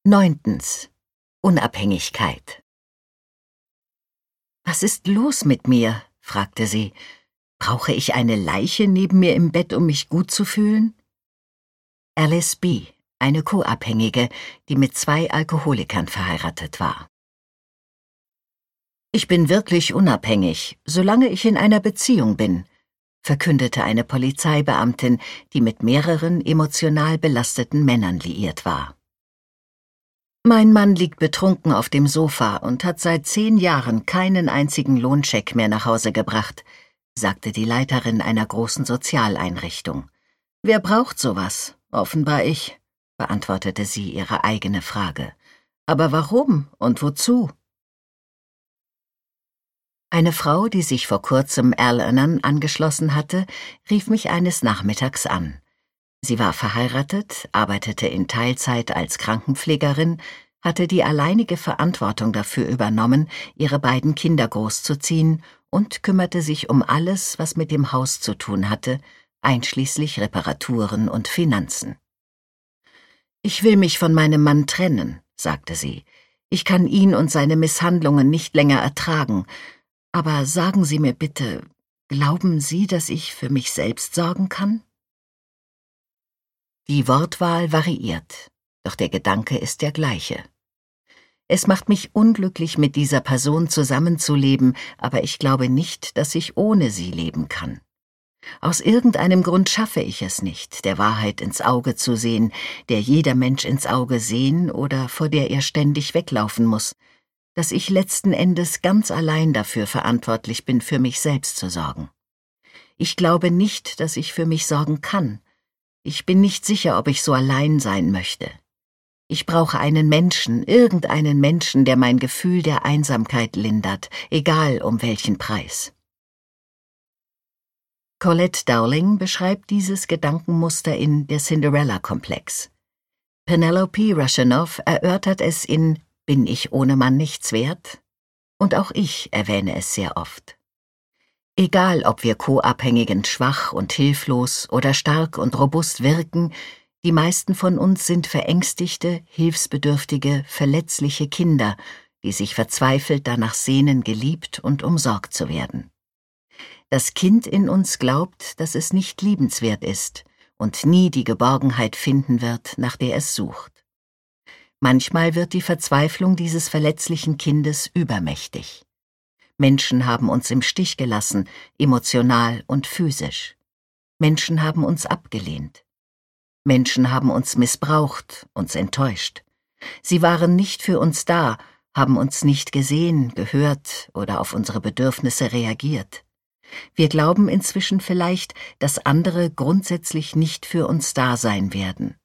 9. Unabhängigkeit. »Was ist los mit mir?« fragte sie. »Brauche ich eine Leiche neben mir im Bett, um mich gut zu fühlen?« Alice B., eine Co-Abhängige, die mit 2 Alkoholikern verheiratet war. »Ich bin wirklich unabhängig, solange ich in einer Beziehung bin«, verkündete eine Polizeibeamtin, die mit mehreren emotional belasteten Männern liiert war. »Mein Mann liegt betrunken auf dem Sofa und hat seit 10 Jahren keinen einzigen Lohnscheck mehr nach Hause gebracht«, sagte die Leiterin einer großen Sozialeinrichtung. »Wer braucht sowas? Offenbar ich«, beantwortete sie ihre eigene Frage. »Aber warum und wozu?« Eine Frau, die sich vor kurzem Al-Anon angeschlossen hatte, rief mich eines Nachmittags an. Sie war verheiratet, arbeitete in Teilzeit als Krankenpflegerin, hatte die alleinige Verantwortung dafür übernommen, ihre beiden Kinder großzuziehen und kümmerte sich um alles, was mit dem Haus zu tun hatte, einschließlich Reparaturen und Finanzen. »Ich will mich von meinem Mann trennen«, sagte sie. »Ich kann ihn und seine Misshandlungen nicht länger ertragen. Aber sagen Sie mir bitte, glauben Sie, dass ich für mich selbst sorgen kann?« Die Wortwahl variiert, doch der Gedanke ist der gleiche. Es macht mich unglücklich, mit dieser Person zusammenzuleben, aber ich glaube nicht, dass ich ohne sie leben kann. Aus irgendeinem Grund schaffe ich es nicht, der Wahrheit ins Auge zu sehen, der jeder Mensch ins Auge sehen oder vor der er ständig weglaufen muss, dass ich letzten Endes ganz allein dafür verantwortlich bin, für mich selbst zu sorgen. Ich glaube nicht, dass ich für mich sorgen kann. Ich bin nicht sicher, ob ich so allein sein möchte. Ich brauche einen Menschen, irgendeinen Menschen, der mein Gefühl der Einsamkeit lindert, egal um welchen Preis. Colette Dowling beschreibt dieses Gedankenmuster in Der Cinderella-Komplex. Penelope Russianoff erörtert es in »Bin ich ohne Mann nichts wert?« Und auch ich erwähne es sehr oft. Egal, ob wir Co-Abhängigen schwach und hilflos oder stark und robust wirken, die meisten von uns sind verängstigte, hilfsbedürftige, verletzliche Kinder, die sich verzweifelt danach sehnen, geliebt und umsorgt zu werden. Das Kind in uns glaubt, dass es nicht liebenswert ist und nie die Geborgenheit finden wird, nach der es sucht. Manchmal wird die Verzweiflung dieses verletzlichen Kindes übermächtig. Menschen haben uns im Stich gelassen, emotional und physisch. Menschen haben uns abgelehnt. Menschen haben uns missbraucht, uns enttäuscht. Sie waren nicht für uns da, haben uns nicht gesehen, gehört oder auf unsere Bedürfnisse reagiert. Wir glauben inzwischen vielleicht, dass andere grundsätzlich nicht für uns da sein werden.